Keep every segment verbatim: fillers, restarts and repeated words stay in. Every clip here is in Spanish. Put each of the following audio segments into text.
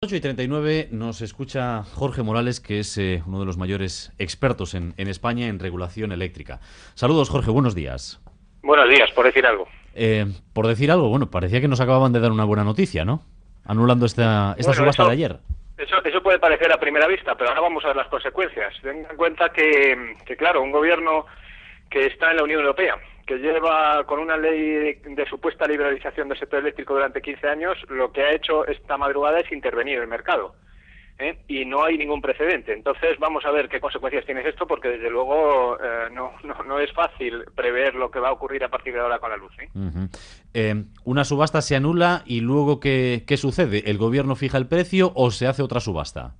ocho y treinta y nueve nos escucha Jorge Morales, que es eh, uno de los mayores expertos en, en España en regulación eléctrica. Saludos, Jorge, buenos días. Buenos días, por decir algo. Eh, por decir algo, bueno, parecía que nos acababan de dar una buena noticia, ¿no? Anulando esta, esta Bueno, subasta de eso, ayer. eso, eso puede parecer a primera vista, pero ahora vamos a ver las consecuencias. Ten en cuenta que, que, claro, un gobierno que está en la Unión Europea, que lleva con una ley de supuesta liberalización del sector eléctrico durante quince años, lo que ha hecho esta madrugada es intervenir en el mercado. ¿Eh? Y no hay ningún precedente. Entonces vamos a ver qué consecuencias tiene esto, porque desde luego eh, no, no, no es fácil prever lo que va a ocurrir a partir de ahora con la luz. ¿eh? Uh-huh. Eh, una subasta se anula y luego ¿qué, qué sucede? ¿El gobierno fija el precio o se hace otra subasta?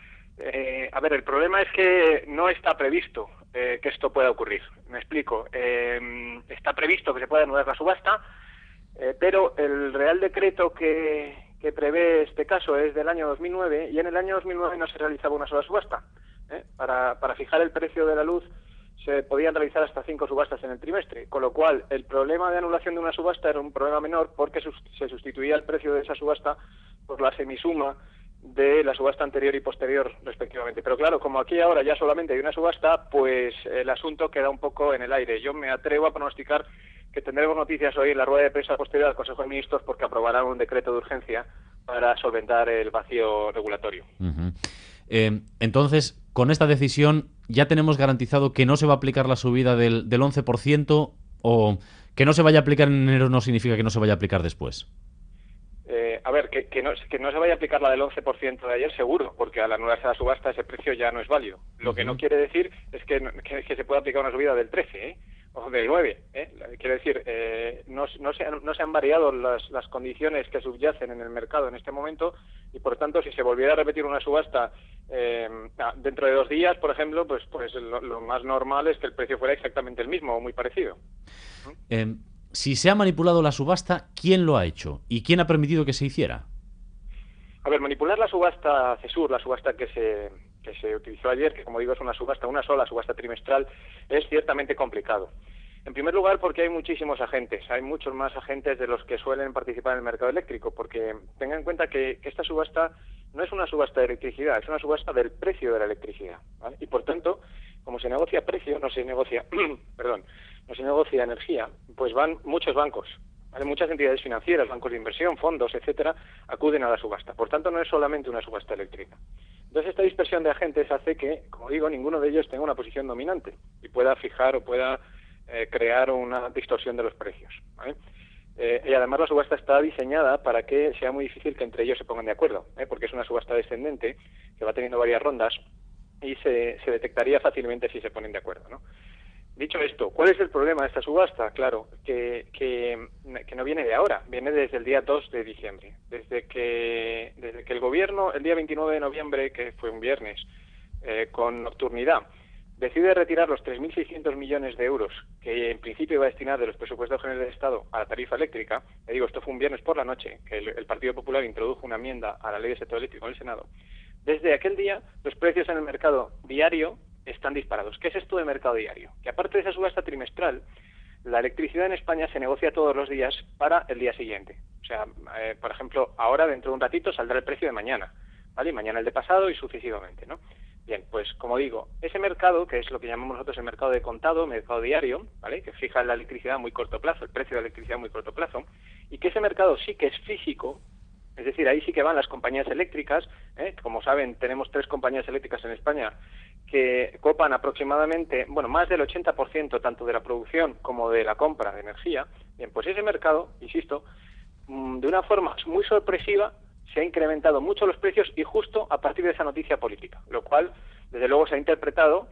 Eh, a ver, el problema es que no está previsto eh, que esto pueda ocurrir. Me explico. Eh, está previsto que se pueda anular la subasta, eh, pero el Real Decreto que... que prevé este caso es del año dos mil nueve, y en el año dos mil nueve no se realizaba una sola subasta. ¿eh? Para, para fijar el precio de la luz se podían realizar hasta cinco subastas en el trimestre, con lo cual el problema de anulación de una subasta era un problema menor porque se sustituía el precio de esa subasta por la semisuma de la subasta anterior y posterior respectivamente. Pero claro, como aquí ahora ya solamente hay una subasta, pues el asunto queda un poco en el aire. Yo me atrevo a pronosticar que tendremos noticias hoy en la rueda de prensa posterior al Consejo de Ministros, porque aprobarán un decreto de urgencia para solventar el vacío regulatorio. Uh-huh. Eh, entonces, con esta decisión, ¿ya tenemos garantizado que no se va a aplicar la subida del, del once por ciento, o que no se vaya a aplicar en enero no significa que no se vaya a aplicar después? Eh, a ver, que, que, no, que no se vaya a aplicar la del once por ciento de ayer, seguro, porque al anularse la subasta ese precio ya no es válido. Lo uh-huh. que no quiere decir es que, que, que se pueda aplicar una subida del trece, ¿eh? o del nueve, ¿eh? Quiero decir, eh, no, no, se han, no se han variado las, las condiciones que subyacen en el mercado en este momento, y por tanto, si se volviera a repetir una subasta eh, dentro de dos días, por ejemplo, pues, pues lo, lo más normal es que el precio fuera exactamente el mismo o muy parecido. Eh, si se ha manipulado la subasta, ¿quién lo ha hecho? ¿Y quién ha permitido que se hiciera? A ver, manipular la subasta CESUR, la subasta que se... que se utilizó ayer, que como digo es una subasta, una sola subasta trimestral, es ciertamente complicado. En primer lugar porque hay muchísimos agentes, hay muchos más agentes de los que suelen participar en el mercado eléctrico, porque tengan en cuenta que, que esta subasta no es una subasta de electricidad, es una subasta del precio de la electricidad, ¿vale? Y por tanto, como se negocia precio, no se negocia, perdón, no se negocia energía, pues van muchos bancos, ¿vale? Muchas entidades financieras, bancos de inversión, fondos, etcétera, acuden a la subasta. Por tanto, no es solamente una subasta eléctrica. Entonces, esta dispersión de agentes hace que, como digo, ninguno de ellos tenga una posición dominante y pueda fijar o pueda eh, crear una distorsión de los precios, ¿vale? Eh, y además la subasta está diseñada para que sea muy difícil que entre ellos se pongan de acuerdo, ¿eh? porque es una subasta descendente que va teniendo varias rondas y se, se detectaría fácilmente si se ponen de acuerdo, ¿no? Dicho esto, ¿cuál es el problema de esta subasta? Claro, que, que, que no viene de ahora, viene desde el día dos de diciembre, desde que, desde que el gobierno, el día veintinueve de noviembre, que fue un viernes, eh, con nocturnidad, decide retirar los tres mil seiscientos millones de euros que en principio iba a destinar de los presupuestos generales del Estado a la tarifa eléctrica. Le digo, esto fue un viernes por la noche, que el, el Partido Popular introdujo una enmienda a la ley del sector eléctrico en el Senado. Desde aquel día, los precios en el mercado diario están disparados. ¿Qué es esto de mercado diario? Que aparte de esa subasta trimestral, la electricidad en España se negocia todos los días para el día siguiente. O sea, eh, por ejemplo, ahora dentro de un ratito saldrá el precio de mañana, ¿vale? Y mañana el de pasado y sucesivamente, ¿no? Bien, pues como digo, ese mercado, que es lo que llamamos nosotros el mercado de contado, mercado diario, ¿vale? Que fija la electricidad a muy corto plazo, el precio de la electricidad a muy corto plazo, y que ese mercado sí que es físico. Es decir, ahí sí que van las compañías eléctricas, ¿eh? Como saben, tenemos tres compañías eléctricas en España que copan aproximadamente, bueno, más del ochenta por ciento tanto de la producción como de la compra de energía. Bien, pues ese mercado, insisto, de una forma muy sorpresiva se ha incrementado mucho los precios, y justo a partir de esa noticia política, lo cual, desde luego, se ha interpretado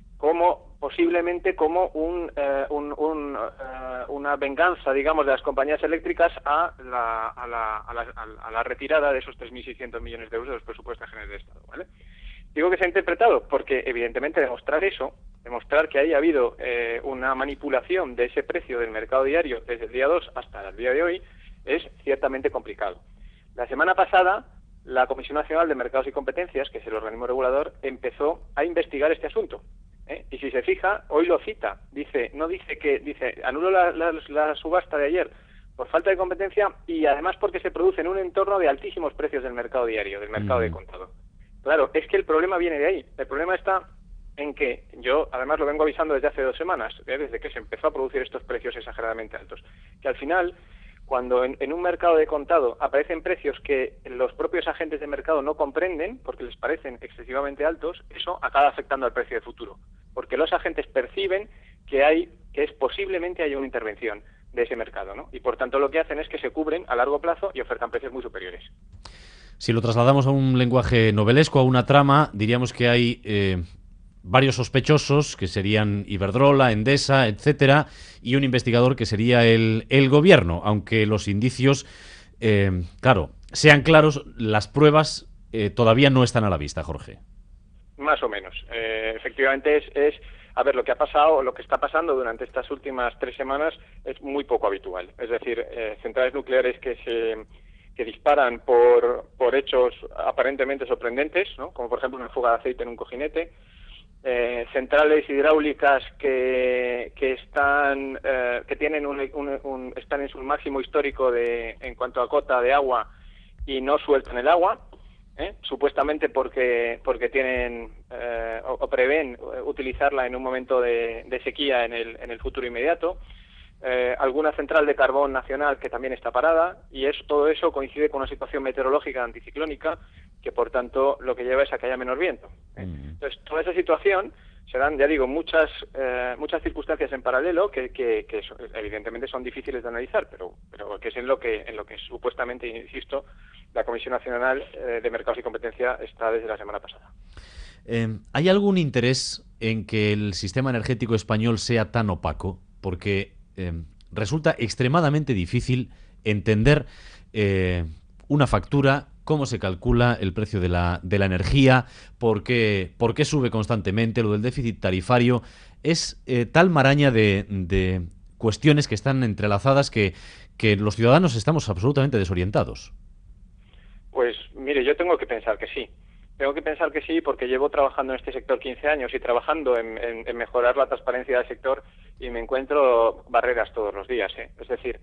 como posiblemente como un, eh, un, un, uh, una venganza, digamos, de las compañías eléctricas a la, a la, a la, a la retirada de esos tres mil seiscientos millones de euros de los presupuestos generales del Estado, ¿vale? Digo que se ha interpretado porque, evidentemente, demostrar eso, demostrar que haya habido eh, una manipulación de ese precio del mercado diario desde el día dos hasta el día de hoy, es ciertamente complicado. La semana pasada, la Comisión Nacional de Mercados y Competencias, que es el organismo regulador, empezó a investigar este asunto. ¿eh? Y si se fija, hoy lo cita, dice, no dice que, dice, anulo la, la, la subasta de ayer por falta de competencia y además porque se produce en un entorno de altísimos precios del mercado diario, del mercado de contado. Claro, es que el problema viene de ahí. El problema está en que yo, además lo vengo avisando desde hace dos semanas, ¿eh? desde que se empezó a producir estos precios exageradamente altos, que al final, cuando en, en un mercado de contado aparecen precios que los propios agentes de mercado no comprenden, porque les parecen excesivamente altos, eso acaba afectando al precio de futuro, porque los agentes perciben que hay, que es posiblemente haya una intervención de ese mercado, ¿no? Y por tanto lo que hacen es que se cubren a largo plazo y ofertan precios muy superiores. Si lo trasladamos a un lenguaje novelesco, a una trama, diríamos que hay eh, varios sospechosos, que serían Iberdrola, Endesa, etcétera, y un investigador que sería el, el gobierno, aunque los indicios, eh, claro, sean claros, las pruebas eh, todavía no están a la vista, Jorge. Más o menos. Eh, efectivamente es, es, a ver, lo que ha pasado, lo que está pasando durante estas últimas tres semanas es muy poco habitual. Es decir, eh, centrales nucleares que se que disparan por, por hechos aparentemente sorprendentes, ¿no? Como por ejemplo una fuga de aceite en un cojinete, eh, centrales hidráulicas que, que están eh, que tienen un, un, un, están en su máximo histórico de en cuanto a cota de agua y no sueltan el agua, ¿eh? supuestamente porque porque tienen eh, o, o prevén utilizarla en un momento de, de sequía en el en el futuro inmediato. Eh, alguna central de carbón nacional que también está parada, y es, todo eso coincide con una situación meteorológica anticiclónica que por tanto lo que lleva es a que haya menor viento, ¿eh? Mm. Entonces toda esa situación se dan, ya digo, muchas eh, muchas circunstancias en paralelo que, que, que son, evidentemente son difíciles de analizar, pero pero que es en lo que en lo que supuestamente, insisto, la Comisión Nacional eh, de Mercados y Competencia está desde la semana pasada. Eh, ¿Hay algún interés en que el sistema energético español sea tan opaco? Porque Eh, resulta extremadamente difícil entender eh, una factura, cómo se calcula el precio de la, de la energía, por qué, por qué sube constantemente, lo del déficit tarifario. Es eh, tal maraña de, de cuestiones que están entrelazadas que, que los ciudadanos estamos absolutamente desorientados. Pues mire, yo tengo que pensar que sí. Tengo que pensar que sí, porque llevo trabajando en este sector quince años y trabajando en, en, en mejorar la transparencia del sector, y me encuentro barreras todos los días, ¿eh? Es decir,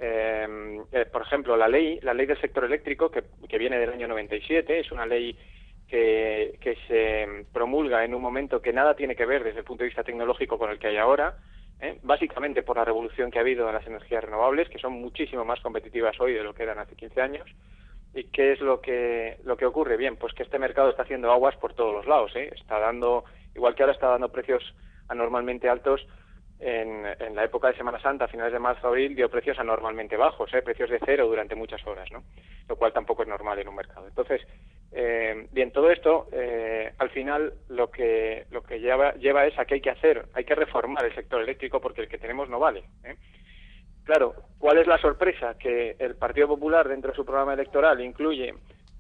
eh, eh, por ejemplo, la ley la ley del sector eléctrico, que, que viene del año noventa y siete, es una ley que, que se promulga en un momento que nada tiene que ver desde el punto de vista tecnológico con el que hay ahora, ¿eh? Básicamente por la revolución que ha habido en las energías renovables, que son muchísimo más competitivas hoy de lo que eran hace quince años. ¿Y qué es lo que lo que ocurre? Bien, pues que este mercado está haciendo aguas por todos los lados, ¿eh? Está dando, igual que ahora está dando precios anormalmente altos, en, en la época de Semana Santa, a finales de marzo, abril, dio precios anormalmente bajos, ¿eh? Precios de cero durante muchas horas, ¿no? Lo cual tampoco es normal en un mercado. Entonces, eh, bien, todo esto, eh, al final, lo que lo que lleva, lleva es a que hay que hacer, hay que reformar el sector eléctrico, porque el que tenemos no vale, ¿eh? Claro, ¿cuál es la sorpresa? Que el Partido Popular, dentro de su programa electoral, incluye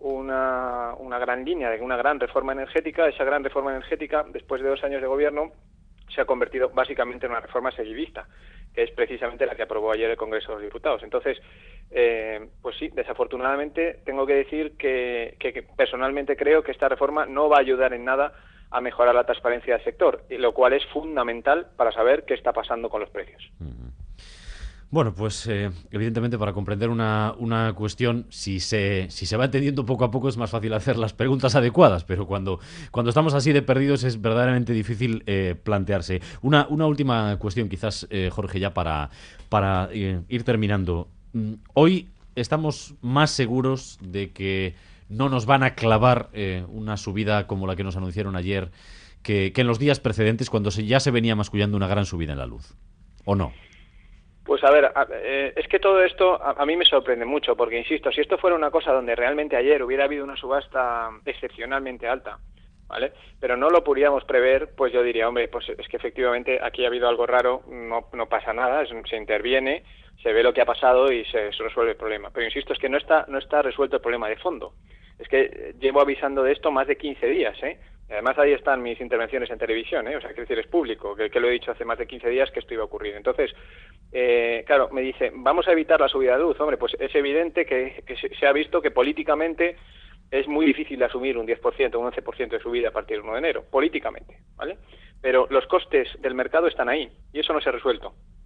una, una gran línea de una gran reforma energética. Esa gran reforma energética, después de dos años de gobierno, se ha convertido básicamente en una reforma seguidista, que es precisamente la que aprobó ayer el Congreso de los Diputados. Entonces, eh, pues sí, desafortunadamente tengo que decir que, que, que personalmente creo que esta reforma no va a ayudar en nada a mejorar la transparencia del sector, y lo cual es fundamental para saber qué está pasando con los precios. Mm. Bueno, pues eh, evidentemente para comprender una, una cuestión, si se, si se va entendiendo poco a poco es más fácil hacer las preguntas adecuadas, pero cuando, cuando estamos así de perdidos es verdaderamente difícil eh, plantearse. Una, una última cuestión quizás, eh, Jorge, ya para, para eh, ir terminando. Hoy estamos más seguros de que no nos van a clavar eh, una subida como la que nos anunciaron ayer que, que en los días precedentes, cuando se, ya se venía mascullando una gran subida en la luz, ¿o no? Pues a ver, a, eh, es que todo esto a, a mí me sorprende mucho, porque insisto, si esto fuera una cosa donde realmente ayer hubiera habido una subasta excepcionalmente alta, ¿vale? Pero no lo podríamos prever, pues yo diría, hombre, pues es que efectivamente aquí ha habido algo raro, no, no pasa nada, es, se interviene, se ve lo que ha pasado y se, se resuelve el problema. Pero insisto, es que no está, no está resuelto el problema de fondo. Es que llevo avisando de esto más de quince días, ¿eh? Además, ahí están mis intervenciones en televisión, ¿eh? O sea, quiero decir, es público, que, que lo he dicho hace más de quince días que esto iba a ocurrir. Entonces, eh, claro, me dice, vamos a evitar la subida de luz. Hombre, pues es evidente que, que se, se ha visto que políticamente es muy difícil de asumir un diez por ciento, un once por ciento de subida a partir del uno de enero, políticamente, ¿vale? Pero los costes del mercado están ahí, y eso no se ha resuelto.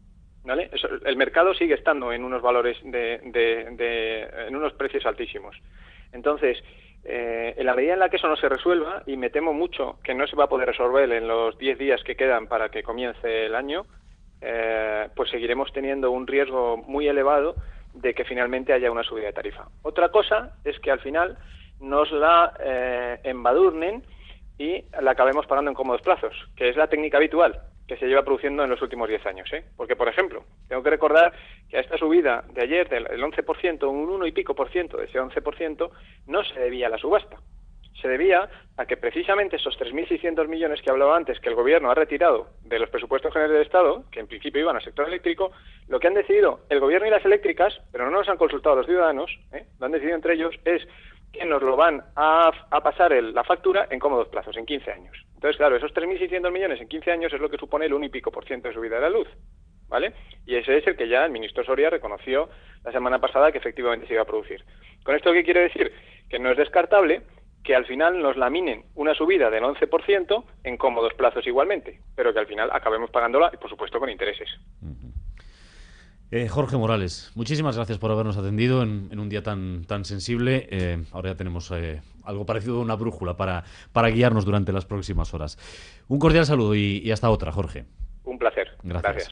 ¿vale? Eso, el mercado sigue estando en unos valores de, de, de en unos precios altísimos. Entonces, eh, en la medida en la que eso no se resuelva, y me temo mucho que no se va a poder resolver en los diez días que quedan para que comience el año, eh, pues seguiremos teniendo un riesgo muy elevado de que finalmente haya una subida de tarifa. Otra cosa es que al final nos la eh, embadurnen y la acabemos pagando en cómodos plazos, que es la técnica habitual que se lleva produciendo en los últimos diez años, ¿eh? Porque, por ejemplo, tengo que recordar que a esta subida de ayer del once por ciento, un uno y pico por ciento de ese once por ciento, no se debía a la subasta. Se debía a que precisamente esos tres mil seiscientos millones que hablaba antes, que el Gobierno ha retirado de los presupuestos generales del Estado, que en principio iban al sector eléctrico, lo que han decidido el Gobierno y las eléctricas, pero no nos han consultado a los ciudadanos, ¿eh? Lo han decidido entre ellos, es que nos lo van a, a pasar el, la factura en cómodos plazos, en quince años. Entonces, claro, esos tres mil seiscientos millones en quince años es lo que supone el uno y pico por ciento de subida de la luz, ¿vale? Y ese es el que ya el ministro Soria reconoció la semana pasada que efectivamente se iba a producir. ¿Con esto qué quiere decir? Que no es descartable que al final nos laminen una subida del once por ciento en cómodos plazos igualmente, pero que al final acabemos pagándola, y por supuesto con intereses. Uh-huh. Eh, Jorge Morales, muchísimas gracias por habernos atendido en, en un día tan, tan sensible. Eh, ahora ya tenemos eh, algo parecido a una brújula para, para guiarnos durante las próximas horas. Un cordial saludo y, y hasta otra, Jorge. Un placer. Gracias. Gracias.